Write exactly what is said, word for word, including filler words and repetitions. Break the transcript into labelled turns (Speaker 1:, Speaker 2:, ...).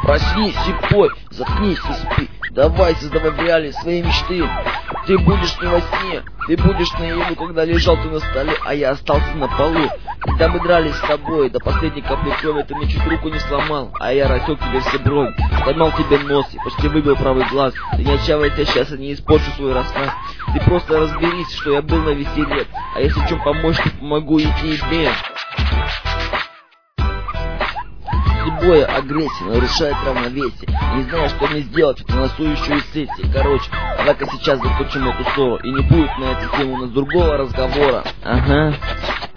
Speaker 1: Проснись и пой, заткнись и спи. Давай, создавай в реале свои мечты. Ты будешь не во сне, ты будешь наяву, когда лежал ты на столе, а я остался на полу. Когда мы дрались с тобой, до последней капли крови ты мне чуть руку не сломал, а я рассек тебе все брови, сломал тебе нос и почти выбил правый глаз. Ты не отчаивайся, сейчас я не испорчу свой рассказ. Ты просто разберись, что я был на веселе, а если в чем помочь, то помогу и тебе. Любая агрессия нарушает равновесие. Не знаю, что мне сделать, на носу еще и сессия. Короче, давай-ка сейчас закончим эту ссору, и не будет на эту тему у нас другого разговора. Ага.